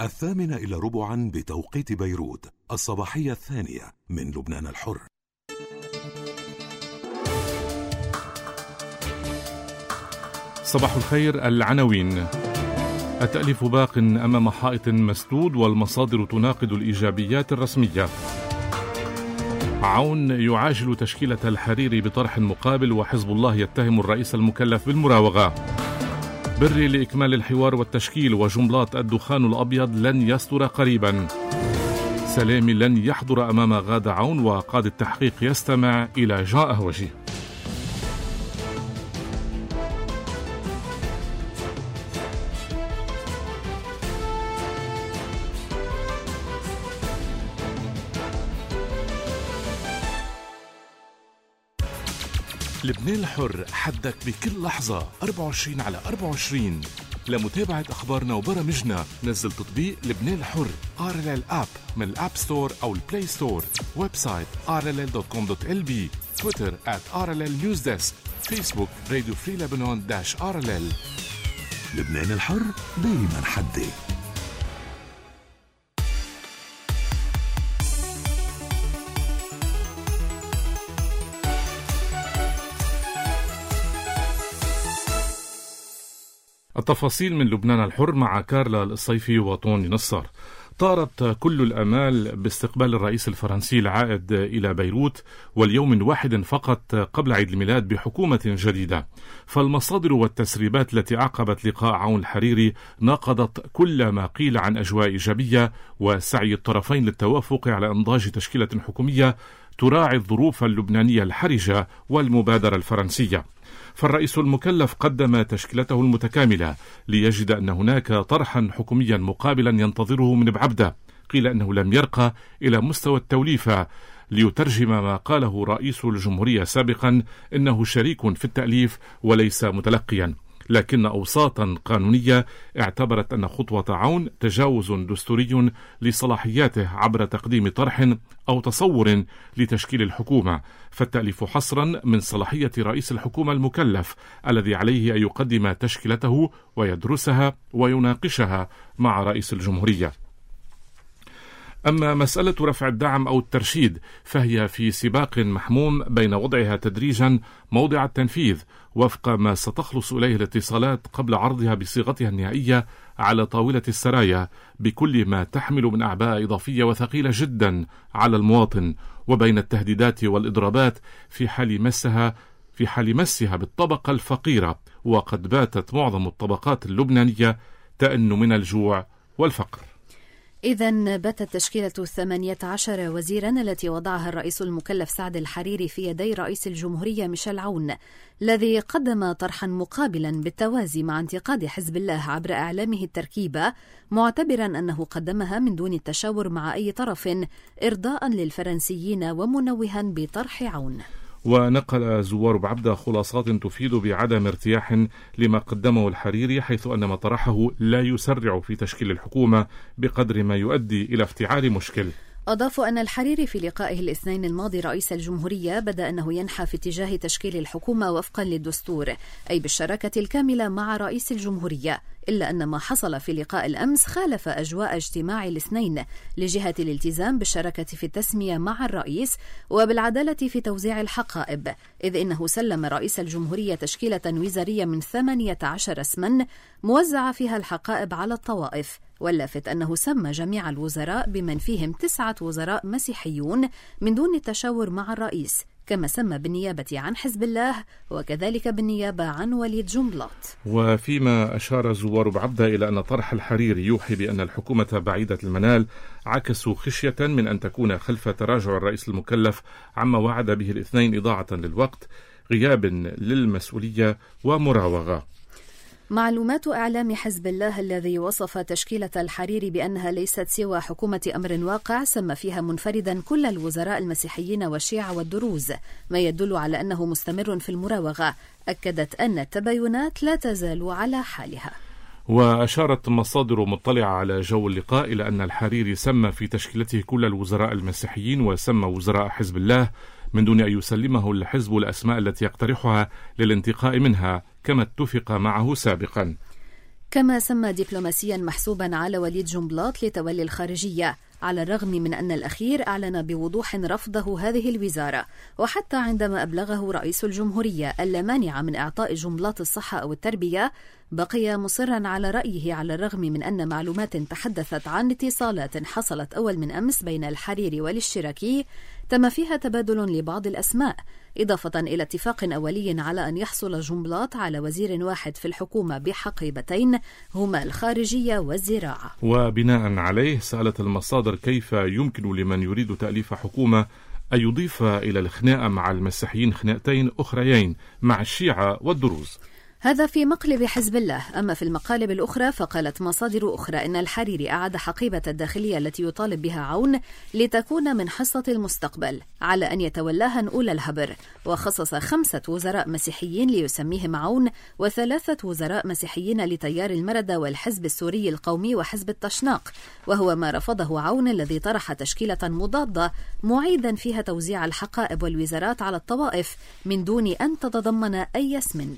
8:45 بتوقيت بيروت، الصباحية الثانية من لبنان الحر. صباح الخير. العناوين: التأليف باق أمام حائط مسدود والمصادر تناقض الإيجابيات الرسمية. عون يعاجل تشكيلة الحريري بطرح مقابل، وحزب الله يتهم الرئيس المكلف بالمراوغة. بري لإكمال الحوار والتشكيل، وجملات الدخان الأبيض لن يصدر قريبا. سلامي لن يحضر أمام غادة عون، وقاضي التحقيق يستمع إلى جان أهوجي. لبنان الحر، حدك بكل لحظة 24/24. لمتابعة أخبارنا وبرامجنا نزل تطبيق لبنان الحر RLL App من الأب ستور أو البلاي ستور. ويب سايت rll.com.lb. تويتر @RLL Newsdesk. فيسبوك راديو فري لبنان -RLL. لبنان الحر دايما حدي. التفاصيل من لبنان الحر مع كارلا الصيفي وطوني نصار. طارت كل الآمال باستقبال الرئيس الفرنسي العائد إلى بيروت، واليوم واحد فقط قبل عيد الميلاد بحكومة جديدة. فالمصادر والتسريبات التي أعقبت لقاء عون الحريري ناقضت كل ما قيل عن أجواء إيجابية وسعي الطرفين للتوافق على إنضاج تشكيلة حكومية تراعي الظروف اللبنانية الحرجة والمبادرة الفرنسية. فالرئيس المكلف قدم تشكيلته المتكاملة ليجد أن هناك طرحا حكوميا مقابلا ينتظره من بعبدة. قيل أنه لم يرقى إلى مستوى التوليفة ليترجم ما قاله رئيس الجمهورية سابقا إنه شريك في التأليف وليس متلقيا، لكن أوساطا قانونية اعتبرت أن خطوة عون تجاوز دستوري لصلاحياته عبر تقديم طرح أو تصور لتشكيل الحكومة، فالتأليف حصرا من صلاحية رئيس الحكومة المكلف الذي عليه أن يقدم تشكيلته ويدرسها ويناقشها مع رئيس الجمهورية. أما مسألة رفع الدعم أو الترشيد فهي في سباق محموم بين وضعها تدريجا موضع التنفيذ وفق ما ستخلص إليه الاتصالات قبل عرضها بصيغتها النهائية على طاولة السرايا، بكل ما تحمل من أعباء إضافية وثقيلة جدا على المواطن، وبين التهديدات والإضرابات في حال مسها بالطبقة الفقيرة، وقد باتت معظم الطبقات اللبنانية تأن من الجوع والفقر. إذن باتت تشكيلة 18 وزيرا التي وضعها الرئيس المكلف سعد الحريري في يدي رئيس الجمهورية ميشيل عون، الذي قدم طرحا مقابلا بالتوازي مع انتقاد حزب الله عبر إعلامه التركيبة، معتبرا أنه قدمها من دون التشاور مع أي طرف إرضاء للفرنسيين ومنوها بطرح عون. ونقل زوار بعبدة خلاصات تفيد بعدم ارتياح لما قدمه الحريري، حيث أن ما طرحه لا يسرع في تشكيل الحكومة بقدر ما يؤدي إلى افتعال مشكل. أضافوا أن الحريري في لقائه الاثنين الماضي رئيس الجمهورية بدأ أنه ينحى في اتجاه تشكيل الحكومة وفقا للدستور، أي بالشراكة الكاملة مع رئيس الجمهورية، إلا أن ما حصل في لقاء الأمس خالف أجواء اجتماع الاثنين لجهة الالتزام بالشراكة في التسمية مع الرئيس وبالعدالة في توزيع الحقائب، إذ إنه سلم رئيس الجمهورية تشكيلة وزارية من 18 اسما موزعة فيها الحقائب على الطوائف، واللافت أنه سمى جميع الوزراء بمن فيهم 9 وزراء مسيحيون من دون التشاور مع الرئيس، كما سمى بالنيابة عن حزب الله وكذلك بالنيابة عن وليد جنبلاط. وفيما أشار زوار بعبدة إلى أن طرح الحريري يوحي بأن الحكومة بعيدة المنال، عكسوا خشية من أن تكون خلف تراجع الرئيس المكلف عما وعد به الاثنين إضاعة للوقت، غياب للمسؤولية ومراوغة. معلومات إعلام حزب الله الذي وصف تشكيلة الحريري بأنها ليست سوى حكومة أمر واقع، سمى فيها منفردا كل الوزراء المسيحيين والشيعة والدروز، ما يدل على أنه مستمر في المراوغة. أكدت أن التباينات لا تزال على حالها. وأشارت مصادر مطلعة على جو اللقاء إلى أن الحريري سمى في تشكيلته كل الوزراء المسيحيين وسمى وزراء حزب الله من دون أن يسلمه الحزب الأسماء التي يقترحها للانتقاء منها كما اتفق معه سابقا. كما سمى دبلوماسيا محسوبا على وليد جنبلاط لتولي الخارجية، على الرغم من أن الأخير أعلن بوضوح رفضه هذه الوزارة. وحتى عندما أبلغه رئيس الجمهورية ألا مانع من إعطاء جنبلاط الصحة أو التربية، بقي مصرا على رأيه، على الرغم من أن معلومات تحدثت عن اتصالات حصلت أول من أمس بين الحريري والاشتراكي تم فيها تبادل لبعض الأسماء، إضافة إلى اتفاق أولي على أن يحصل جنبلاط على وزير واحد في الحكومة بحقيبتين هما الخارجية والزراعة. وبناء عليه سألت المصادر كيف يمكن لمن يريد تأليف حكومة أن يضيف إلى الخناقة مع المسيحيين خناقتين أخريين مع الشيعة والدروز. هذا في مقلب حزب الله. أما في المقالب الأخرى فقالت مصادر أخرى إن الحريري أعاد حقيبة الداخلية التي يطالب بها عون لتكون من حصة المستقبل، على أن يتولاها نؤول الهبر، وخصص 5 وزراء مسيحيين ليسميهم عون، و3 وزراء مسيحيين لتيار المردة والحزب السوري القومي وحزب التشناق، وهو ما رفضه عون الذي طرح تشكيلة مضادة معيدا فيها توزيع الحقائب والوزارات على الطوائف من دون أن تتضمن أي اسم.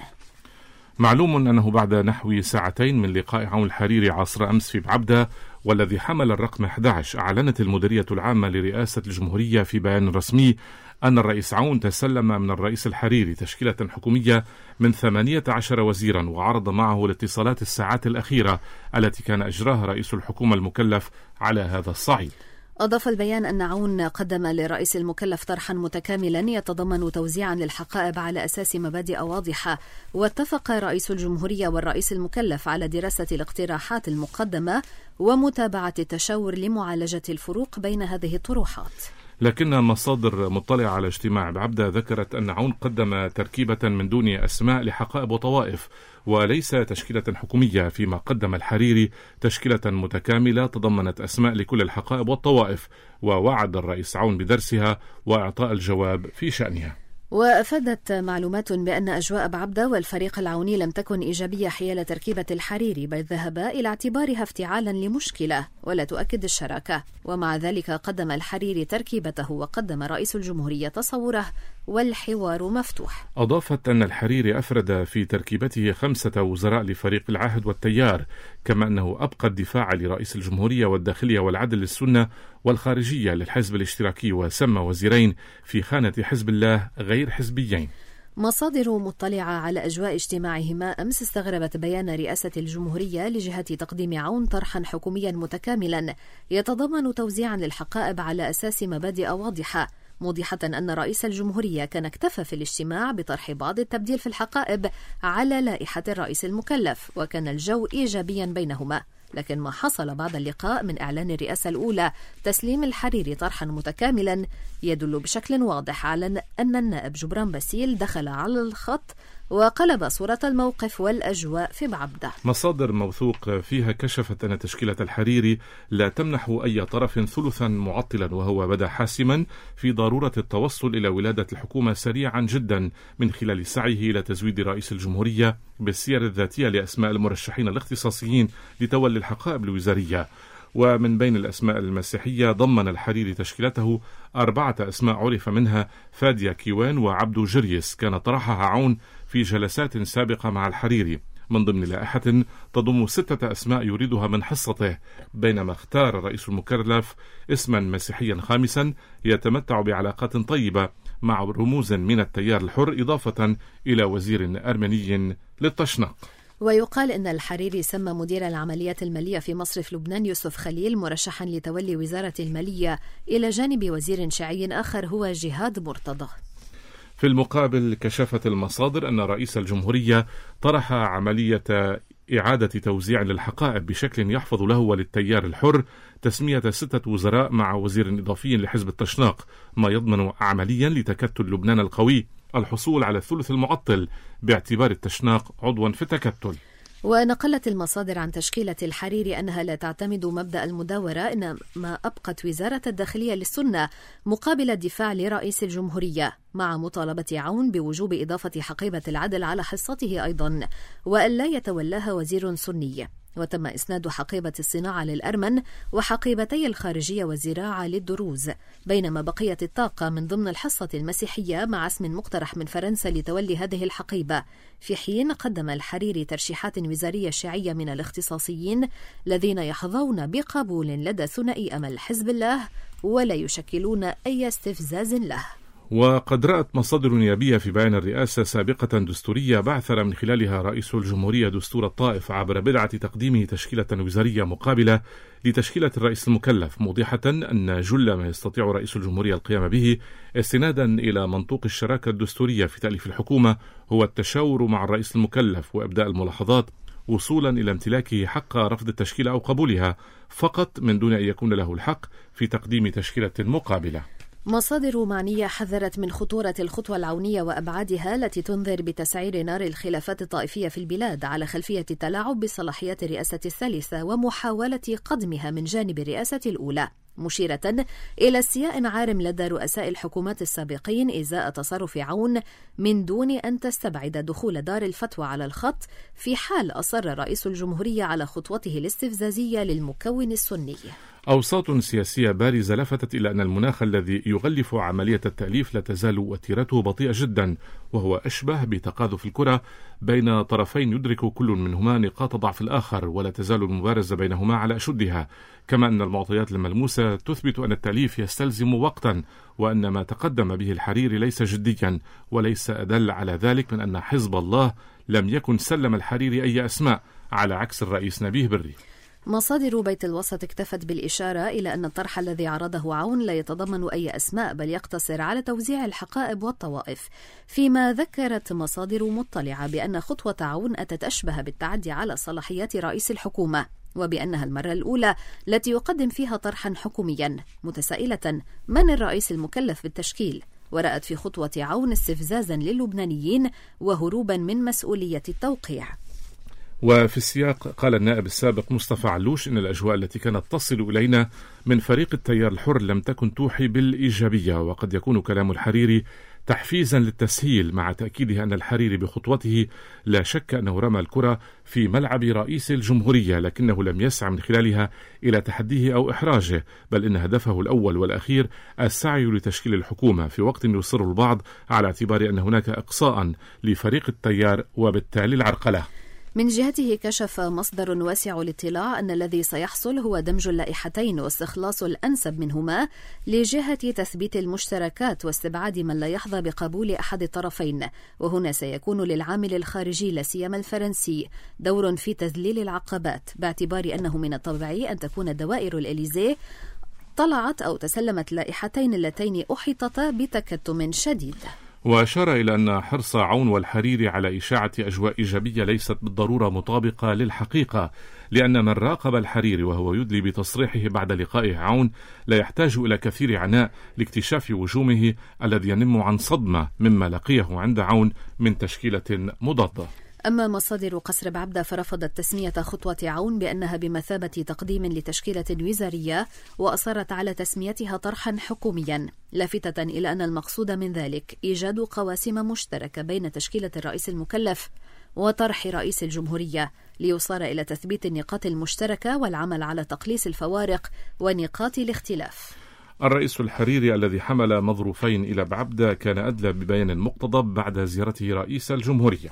معلوم أنه بعد نحو ساعتين من لقاء عون الحريري عصر أمس في بعبدة والذي حمل الرقم 11، أعلنت المديرية العامة لرئاسة الجمهورية في بيان رسمي أن الرئيس عون تسلم من الرئيس الحريري تشكيلة حكومية من 18 وزيرا، وعرض معه الاتصالات الساعات الأخيرة التي كان أجراها رئيس الحكومة المكلف على هذا الصعيد. أضاف البيان أن عون قدم للرئيس المكلف طرحا متكاملا يتضمن توزيعا للحقائب على أساس مبادئ واضحة، واتفق رئيس الجمهورية والرئيس المكلف على دراسة الاقتراحات المقدمة ومتابعة التشاور لمعالجة الفروق بين هذه الطروحات. لكن مصادر مطلعة على اجتماع بعبدة ذكرت أن عون قدم تركيبة من دون أسماء لحقائب وطوائف وليس تشكيلة حكومية، فيما قدم الحريري تشكيلة متكاملة تضمنت أسماء لكل الحقائب والطوائف، ووعد الرئيس عون بدرسها وإعطاء الجواب في شأنها. وأفادت معلومات بأن أجواء بعبدة والفريق العوني لم تكن إيجابية حيال تركيبة الحريري، بل ذهبا إلى اعتبارها افتعالا لمشكلة ولا تؤكد الشراكة. ومع ذلك قدم الحريري تركيبته وقدم رئيس الجمهورية تصوره، والحوار مفتوح. أضافت أن الحريري أفرد في تركيبته 5 وزراء لفريق العهد والتيار، كما أنه أبقى الدفاع لرئيس الجمهورية والداخلية والعدل للسنة والخارجية للحزب الاشتراكي، وسمى وزيرين في خانة حزب الله غير حزبيين. مصادر مطلعة على أجواء اجتماعهما أمس استغربت بيان رئاسة الجمهورية لجهة تقديم عون طرحا حكوميا متكاملا يتضمن توزيعا للحقائب على أساس مبادئ واضحة، موضحة أن رئيس الجمهورية كان اكتفى في الاجتماع بطرح بعض التبديل في الحقائب على لائحة الرئيس المكلف، وكان الجو إيجابيا بينهما. لكن ما حصل بعد اللقاء من إعلان الرئاسة الأولى تسليم الحريري طرحا متكاملا يدل بشكل واضح على أن النائب جبران باسيل دخل على الخط وقلب صورة الموقف والأجواء في بعبدة. مصادر موثوق فيها كشفت أن تشكيلة الحريري لا تمنح أي طرف ثلثا معطلا، وهو بدا حاسما في ضرورة التوصل إلى ولادة الحكومة سريعا جدا من خلال سعيه إلى تزويد رئيس الجمهورية بالسير الذاتية لأسماء المرشحين الاختصاصيين لتولي الحقائب الوزارية. ومن بين الأسماء المسيحية ضمن الحريري تشكيلته 4 أسماء عرف منها فادية كيوان وعبدو جريس، كان طرحها عون في جلسات سابقة مع الحريري من ضمن لائحة تضم 6 أسماء يريدها من حصته، بينما اختار الرئيس المكلف اسما مسيحيا خامسا يتمتع بعلاقات طيبة مع رموز من التيار الحر، إضافة إلى وزير أرمني للتشناق. ويقال إن الحريري سمى مدير العمليات المالية في مصرف لبنان يوسف خليل مرشحا لتولي وزارة المالية، إلى جانب وزير شيعي آخر هو جهاد مرتضى. في المقابل كشفت المصادر أن رئيس الجمهورية طرح عملية إعادة توزيع للحقائب بشكل يحفظ له وللتيار الحر تسمية 6 وزراء مع وزير إضافي لحزب التشناق، ما يضمن عمليا لتكتل لبنان القوي الحصول على الثلث المعطل باعتبار التشناق عضوا في التكتل. ونقلت المصادر عن تشكيلة الحريري أنها لا تعتمد مبدأ المداورة، إنما أبقت وزارة الداخلية للسنة مقابل الدفاع لرئيس الجمهورية، مع مطالبة عون بوجوب إضافة حقيبة العدل على حصته أيضا، وألا يتولاها وزير سني. وتم إسناد حقيبة الصناعة للأرمن وحقيبتي الخارجية والزراعة للدروز، بينما بقية الطاقة من ضمن الحصة المسيحية مع اسم مقترح من فرنسا لتولي هذه الحقيبة، في حين قدم الحريري ترشيحات وزارية شيعية من الاختصاصيين الذين يحظون بقبول لدى ثنائي أمل حزب الله ولا يشكلون أي استفزاز له. وقد رأت مصادر نيابية في بيان الرئاسة سابقة دستورية بعثر من خلالها رئيس الجمهورية دستور الطائف عبر بدعة تقديمه تشكيلة وزارية مقابلة لتشكيلة الرئيس المكلف، موضحة أن جل ما يستطيع رئيس الجمهورية القيام به استنادا إلى منطوق الشراكة الدستورية في تأليف الحكومة هو التشاور مع الرئيس المكلف وإبداء الملاحظات وصولا إلى امتلاكه حق رفض التشكيلة أو قبولها فقط من دون أن يكون له الحق في تقديم تشكيلة مقابلة. مصادر معنية حذرت من خطورة الخطوة العونية وأبعادها التي تنذر بتسعير نار الخلافات الطائفية في البلاد على خلفية التلاعب بصلاحيات الرئاسة الثالثة ومحاولة قدمها من جانب الرئاسة الأولى، مشيرة إلى استياء عارم لدى رؤساء الحكومات السابقين إزاء تصرف عون من دون أن تستبعد دخول دار الفتوى على الخط في حال أصر رئيس الجمهورية على خطوته الاستفزازية للمكون السني. أوساط سياسية بارزة لفتت إلى أن المناخ الذي يغلف عملية التأليف لا تزال وتيرته بطيئة جدا، وهو أشبه بتقاذف الكرة بين طرفين يدرك كل منهما نقاط ضعف الآخر ولا تزال المبارزة بينهما على أشدها، كما أن المعطيات الملموسة تثبت أن التأليف يستلزم وقتا وأن ما تقدم به الحريري ليس جديا، وليس أدل على ذلك من أن حزب الله لم يكن سلم الحريري أي أسماء على عكس الرئيس نبيه بري. مصادر بيت الوسط اكتفت بالإشارة إلى أن الطرح الذي عرضه عون لا يتضمن أي أسماء بل يقتصر على توزيع الحقائب والطوائف، فيما ذكرت مصادر مطلعة بأن خطوة عون أتت أشبه بالتعدي على صلاحيات رئيس الحكومة، وبأنها المرة الأولى التي يقدم فيها طرحا حكوميا، متسائلة من الرئيس المكلف بالتشكيل، ورأت في خطوة عون استفزازا للبنانيين وهروبا من مسؤولية التوقيع. وفي السياق قال النائب السابق مصطفى علوش إن الأجواء التي كانت تصل إلينا من فريق التيار الحر لم تكن توحي بالإيجابية، وقد يكون كلام الحريري تحفيزا للتسهيل، مع تأكيده أن الحريري بخطوته لا شك أنه رمى الكرة في ملعب رئيس الجمهورية، لكنه لم يسعى من خلالها إلى تحديه أو إحراجه، بل إن هدفه الأول والأخير السعي لتشكيل الحكومة، في وقت يصر البعض على اعتبار أن هناك إقصاء لفريق التيار وبالتالي العرقلة. من جهته كشف مصدر واسع الاطلاع أن الذي سيحصل هو دمج اللائحتين واستخلاص الأنسب منهما لجهة تثبيت المشتركات واستبعاد من لا يحظى بقبول أحد الطرفين، وهنا سيكون للعامل الخارجي لا سيما الفرنسي دور في تذليل العقبات، باعتبار أنه من الطبيعي أن تكون دوائر الإليزيه طلعت أو تسلمت اللائحتين اللتين أحيطتا بتكتم شديد. وأشار إلى أن حرص عون والحريري على إشاعة أجواء إيجابية ليست بالضرورة مطابقة للحقيقة، لأن من راقب الحريري وهو يدلي بتصريحه بعد لقائه عون لا يحتاج إلى كثير عناء لاكتشاف وجومه الذي ينم عن صدمة مما لقيه عند عون من تشكيلة مضادة. أما مصادر قصر بعبدة فرفضت تسمية خطوة عون بأنها بمثابة تقديم لتشكيلة وزارية، وأصرت على تسميتها طرحا حكوميا، لافتة إلى أن المقصود من ذلك إيجاد قواسم مشتركة بين تشكيلة الرئيس المكلف وطرح رئيس الجمهورية ليصار إلى تثبيت النقاط المشتركة والعمل على تقليص الفوارق ونقاط الاختلاف. الرئيس الحريري الذي حمل مظروفين إلى بعبدة كان أدلى ببيان مقتضب بعد زيارته رئيس الجمهورية.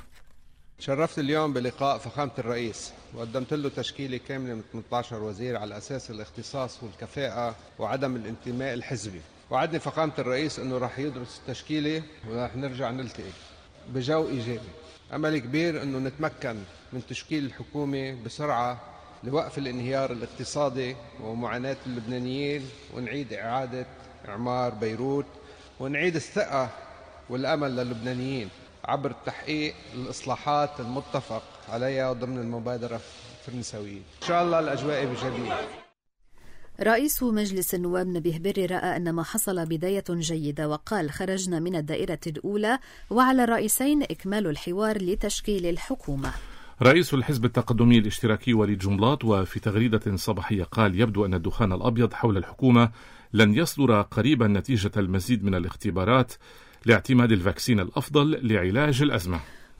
شرفت اليوم بلقاء فخامة الرئيس وقدمت له تشكيلة كاملة من 18 وزير على أساس الاختصاص والكفاءة وعدم الانتماء الحزبي. وعدني فخامة الرئيس أنه رح يدرس التشكيلة ورح نرجع نلتقي بجو إيجابي. أمل كبير أنه نتمكن من تشكيل الحكومة بسرعة لوقف الانهيار الاقتصادي ومعاناة اللبنانيين، ونعيد إعادة إعمار بيروت، ونعيد الثقة والأمل للبنانيين عبر تحقيق الإصلاحات المتفق عليها ضمن المبادرة الفرنسوية. إن شاء الله الأجواء إيجابية. رئيس مجلس النواب نبيه بري رأى أن ما حصل بداية جيدة، وقال خرجنا من الدائرة الأولى وعلى الرئيسين إكمال الحوار لتشكيل الحكومة. رئيس الحزب التقدمي الاشتراكي وليد جنبلاط وفي تغريدة صباحية قال يبدو أن الدخان الأبيض حول الحكومة لن يصدر قريبا نتيجة المزيد من الاختبارات لاعتماد الفاكسين الأفضل لعلاج الأزمة.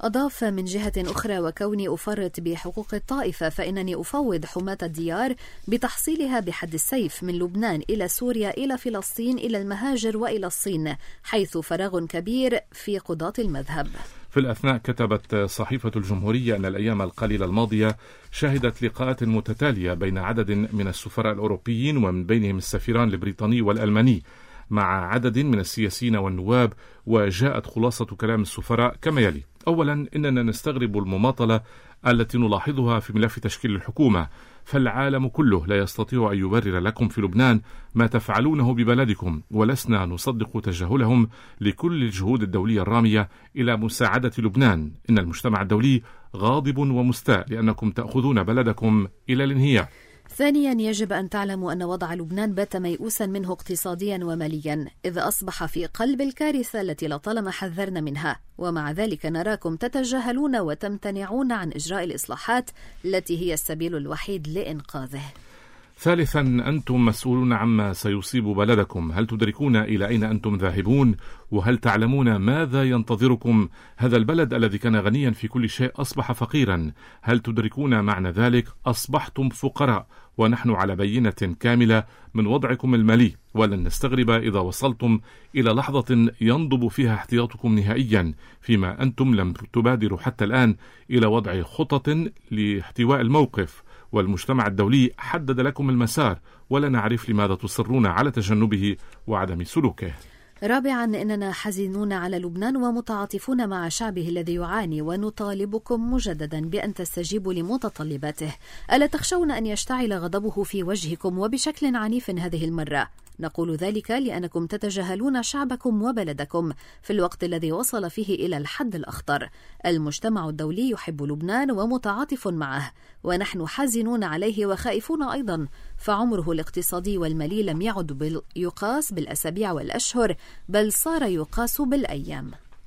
أضاف: من جهة أخرى، وكوني أفرط بحقوق الطائفة فإنني أفوض حماة الديار بتحصيلها بحد السيف من لبنان إلى سوريا إلى فلسطين إلى المهاجر وإلى الصين، حيث فراغ كبير في قضاة المذهب. في الأثناء كتبت صحيفة الجمهورية أن الأيام القليلة الماضية شهدت لقاءات متتالية بين عدد من السفراء الأوروبيين ومن بينهم السفيران البريطاني والألماني مع عدد من السياسيين والنواب، وجاءت خلاصة كلام السفراء كما يلي: أولا، إننا نستغرب المماطلة التي نلاحظها في ملف تشكيل الحكومة، فالعالم كله لا يستطيع أن يبرر لكم في لبنان ما تفعلونه ببلدكم، ولسنا نصدق تجاهلهم لكل الجهود الدولية الرامية إلى مساعدة لبنان. إن المجتمع الدولي غاضب ومستاء لأنكم تأخذون بلدكم إلى الانهيار. ثانيا، يجب أن تعلموا أن وضع لبنان بات ميؤوسا منه اقتصاديا وماليا، إذ أصبح في قلب الكارثة التي لطالما حذرنا منها، ومع ذلك نراكم تتجاهلون وتمتنعون عن إجراء الإصلاحات التي هي السبيل الوحيد لإنقاذه. ثالثا، أنتم مسؤولون عما سيصيب بلدكم. هل تدركون إلى أين أنتم ذاهبون؟ وهل تعلمون ماذا ينتظركم؟ هذا البلد الذي كان غنيا في كل شيء أصبح فقيرا. هل تدركون معنى ذلك؟ أصبحتم فقراء، ونحن على بينة كاملة من وضعكم المالي، ولن نستغرب إذا وصلتم إلى لحظة ينضب فيها احتياطكم نهائيا، فيما أنتم لم تبادروا حتى الآن إلى وضع خطط لاحتواء الموقف، والمجتمع الدولي حدد لكم المسار، ولا نعرف لماذا تصرون على تجنبه وعدم سلوكه. رابعا، إننا حزينون على لبنان ومتعاطفون مع شعبه الذي يعاني، ونطالبكم مجددا بأن تستجيبوا لمتطلباته. ألا تخشون أن يشتعل غضبه في وجهكم وبشكل عنيف هذه المرة؟ نقول ذلك لأنكم تتجاهلون شعبكم وبلدكم في الوقت الذي وصل فيه إلى الحد الأخطر. المجتمع الدولي يحب لبنان ومتعاطف معه، ونحن حزنون عليه وخائفون أيضا، فعمره الاقتصادي والمالي لم يعد يقاس بالأسابيع والأشهر، بل صار يقاس بالأيام.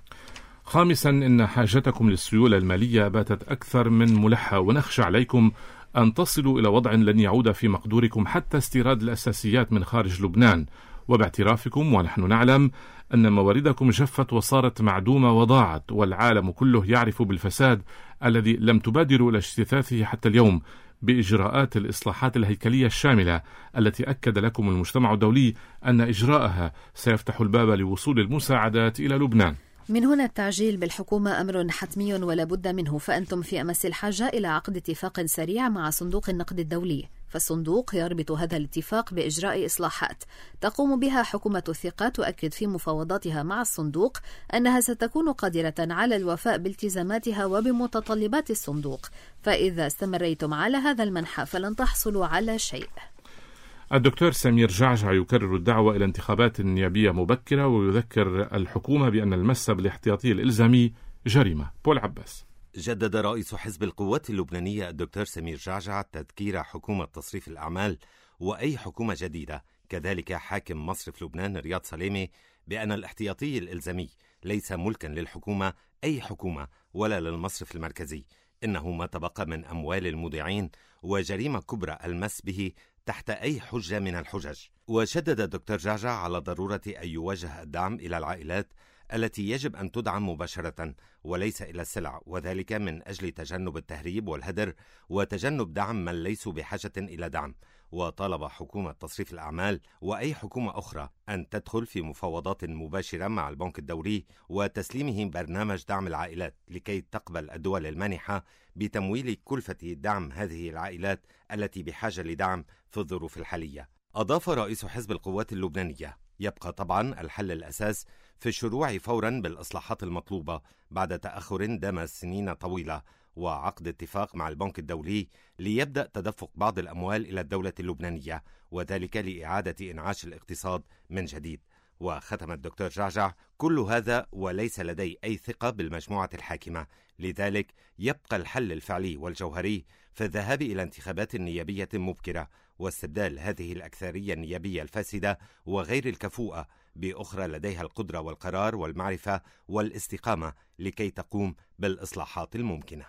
خامسا، إن حاجتكم للسيولة المالية باتت أكثر من ملحة، ونخشى عليكم أن تصلوا إلى وضع لن يعود في مقدوركم حتى استيراد الأساسيات من خارج لبنان، وباعترافكم ونحن نعلم أن مواردكم جفت وصارت معدومة وضاعت، والعالم كله يعرف بالفساد الذي لم تبادروا إلى اجتثاثه حتى اليوم بإجراءات الإصلاحات الهيكلية الشاملة التي أكد لكم المجتمع الدولي أن إجراءها سيفتح الباب لوصول المساعدات إلى لبنان. من هنا التعجيل بالحكومة أمر حتمي ولا بد منه، فأنتم في أمس الحاجة إلى عقد اتفاق سريع مع صندوق النقد الدولي، فالصندوق يربط هذا الاتفاق بإجراء إصلاحات تقوم بها حكومة الثقة. تؤكد في مفاوضاتها مع الصندوق أنها ستكون قادرة على الوفاء بالتزاماتها وبمتطلبات الصندوق، فإذا استمريتم على هذا المنحى فلن تحصلوا على شيء. الدكتور سمير جعجع يكرر الدعوة إلى انتخابات نيابية مبكرة، ويذكر الحكومة بأن المس بالاحتياطي الإلزامي جريمة. بول عباس. جدد رئيس حزب القوات اللبنانية الدكتور سمير جعجع تذكير حكومة تصريف الأعمال وأي حكومة جديدة، كذلك حاكم مصرف لبنان رياض سلامة، بأن الاحتياطي الإلزامي ليس ملكا للحكومة أي حكومة ولا للمصرف المركزي، إنه ما تبقى من أموال المودعين، وجريمة كبرى المس به تحت أي حجة من الحجج. وشدد الدكتور جعجع على ضرورة أن يوجه الدعم إلى العائلات التي يجب أن تدعم مباشرة وليس إلى السلع، وذلك من أجل تجنب التهريب والهدر وتجنب دعم من ليسوا بحاجة إلى دعم. وطالب حكومة تصريف الأعمال وأي حكومة أخرى أن تدخل في مفاوضات مباشرة مع البنك الدولي وتسليمه برنامج دعم العائلات لكي تقبل الدول المانحة بتمويل كلفة دعم هذه العائلات التي بحاجة لدعم في الظروف الحالية. أضاف رئيس حزب القوات اللبنانية: يبقى طبعا الحل الأساس في الشروع فورا بالإصلاحات المطلوبة بعد تأخر دام سنين طويلة، وعقد اتفاق مع البنك الدولي ليبدأ تدفق بعض الأموال إلى الدولة اللبنانية، وذلك لإعادة إنعاش الاقتصاد من جديد. وختم الدكتور جعجع: كل هذا وليس لدي أي ثقة بالمجموعة الحاكمة، لذلك يبقى الحل الفعلي والجوهري في الذهاب إلى انتخابات نيابية مبكرة، واستبدال هذه الأكثرية النيابية الفاسدة وغير الكفؤة بأخرى لديها القدرة والقرار والمعرفة والاستقامة لكي تقوم بالإصلاحات الممكنة.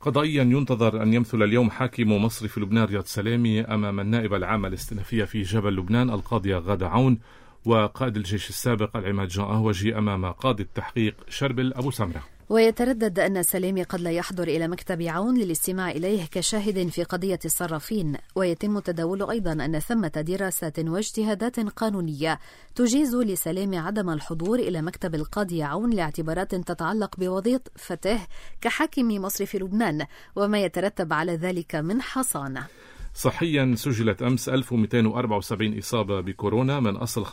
قضائيا ينتظر أن يمثل اليوم حاكم مصرف لبنان رياض سلامي أمام النائبة العامة الاستئنافية في جبل لبنان القاضية غادة عون، وقائد الجيش السابق العماد جان أهوجي أمام قاضي التحقيق شربل أبو سمرة. ويتردد أن سلامي قد لا يحضر إلى مكتب عون للاستماع إليه كشاهد في قضية الصرافين. ويتم تداول أيضا أن ثمة دراسات واجتهادات قانونية تجيز لسلامي عدم الحضور إلى مكتب القاضي عون لاعتبارات تتعلق بوظيفته كحاكم مصرف لبنان وما يترتب على ذلك من حصانة. صحيا سجلت أمس 1274 إصابة بكورونا من أصل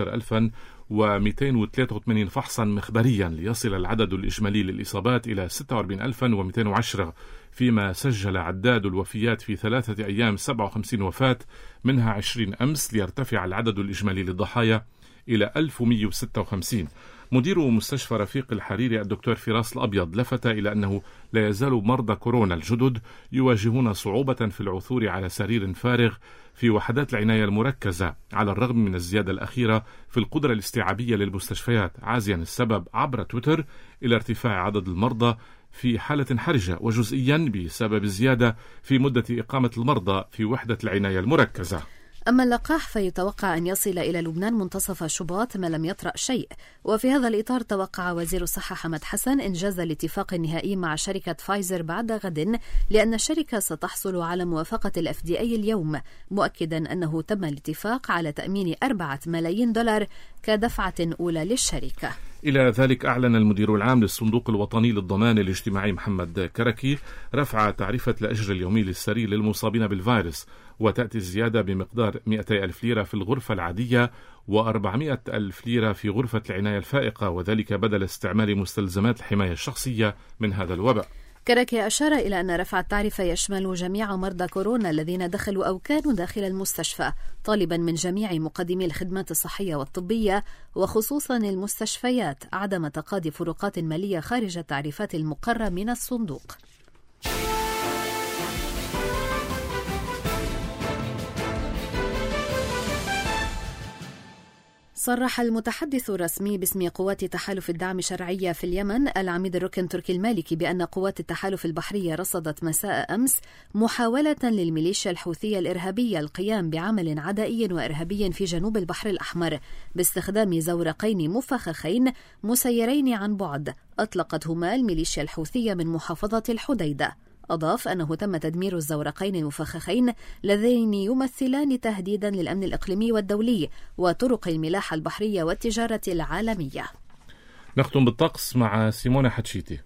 15283 فحصا مخبريا ليصل العدد الإجمالي للإصابات إلى 46210، فيما سجل عداد الوفيات في 3 أيام 57 وفاة منها 20 أمس ليرتفع العدد الإجمالي للضحايا إلى 1156. مدير مستشفى رفيق الحريري الدكتور فراس الأبيض لفت إلى أنه لا يزال مرضى كورونا الجدد يواجهون صعوبة في العثور على سرير فارغ في وحدات العناية المركزة على الرغم من الزيادة الأخيرة في القدرة الاستيعابية للمستشفيات، عازيا السبب عبر تويتر إلى ارتفاع عدد المرضى في حالة حرجة وجزئيا بسبب زيادة في مدة إقامة المرضى في وحدة العناية المركزة. أما اللقاح فيتوقع أن يصل إلى لبنان منتصف شباط ما لم يطرأ شيء. وفي هذا الإطار توقع وزير الصحة حمد حسن إنجاز الاتفاق النهائي مع شركة فايزر بعد غد، لأن الشركة ستحصل على موافقة الFDA اليوم، مؤكدا أنه تم الاتفاق على تأمين 4 ملايين دولار كدفعة أولى للشركة. إلى ذلك أعلن المدير العام للصندوق الوطني للضمان الاجتماعي محمد كركي رفع تعرفة الأجر اليومي للسري للمصابين بالفيروس، وتأتي الزيادة بمقدار 200,000 ليرة في الغرفة العادية و400,000 ليرة في غرفة العناية الفائقة، وذلك بدل استعمال مستلزمات الحماية الشخصية من هذا الوباء. كركي أشار إلى أن رفع التعرفة يشمل جميع مرضى كورونا الذين دخلوا أو كانوا داخل المستشفى، طالبا من جميع مقدمي الخدمات الصحية والطبية وخصوصا المستشفيات عدم تقاضي فروقات مالية خارج التعريفات المقرة من الصندوق. صرح المتحدث الرسمي باسم قوات تحالف الدعم الشرعية في اليمن العميد الركن تركي المالكي بأن قوات التحالف البحرية رصدت مساء أمس محاولة للميليشيا الحوثية الإرهابية القيام بعمل عدائي وإرهابي في جنوب البحر الأحمر باستخدام زورقين مفخخين مسيرين عن بعد أطلقتهما الميليشيا الحوثية من محافظة الحديدة. أضاف أنه تم تدمير الزورقين المفخخين اللذين يمثلان تهديدا للأمن الإقليمي والدولي وطرق الملاحة البحرية والتجارة العالمية. نختم بالطقس مع سيمونة حتشيتي.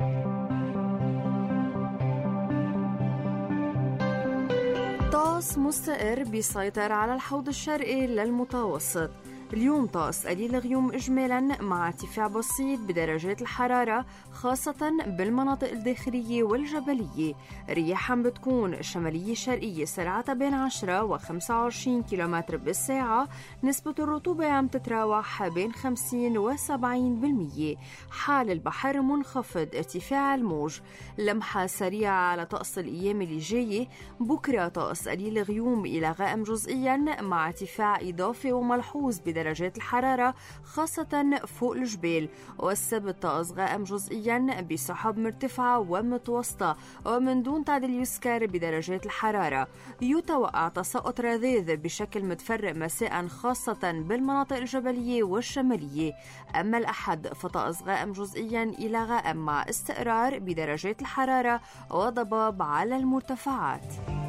طقس مستقر بيسيطر على الحوض الشرقي للمتوسط. اليوم طقس قليل غيوم إجمالا مع ارتفاع بسيط بدرجات الحرارة خاصة بالمناطق الداخلية والجبلية. رياحا بتكون شمالية شرقية سرعتها بين 10 و 25 كيلومتر بالساعة. نسبة الرطوبة عم تتراوح بين 50 و 70%. حال البحر منخفض، ارتفاع الموج. لمحة سريعة على طقس الأيام اللي جاية. بكرة طقس قليل غيوم إلى غائم جزئيا مع ارتفاع إضافي وملحوظ بدرجات الحرارة خاصة فوق الجبال. والسبت طقس غائم جزئيا بسحب مرتفعة ومتوسطة ومن دون تعديل يسكر بدرجات الحرارة. يتوقع تساقط رذاذ بشكل متفرق مساء خاصة بالمناطق الجبلية والشمالية. أما الأحد فطقس غائم جزئيا إلى غائم مع استقرار بدرجات الحرارة وضباب على المرتفعات.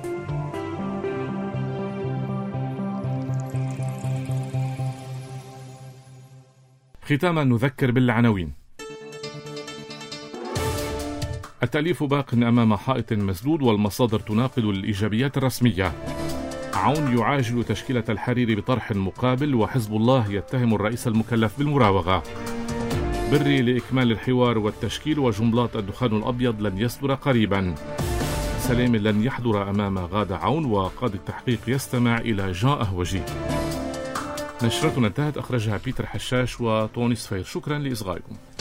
ختاما نذكر بالعناوين. التأليف باق أمام حائط مسدود والمصادر تناقض الإيجابيات الرسمية. عون يعاجل تشكيلة الحريري بطرح مقابل وحزب الله يتهم الرئيس المكلف بالمراوغة. بري لإكمال الحوار والتشكيل وجملات الدخان الأبيض لن يصدر قريبا. سلام لن يحضر أمام غادة عون وقاضي التحقيق يستمع إلى جان أهوجي. نشرتنا انتهت، أخرجها بيتر حشاش وطوني صفير. شكرا لإصغائكم.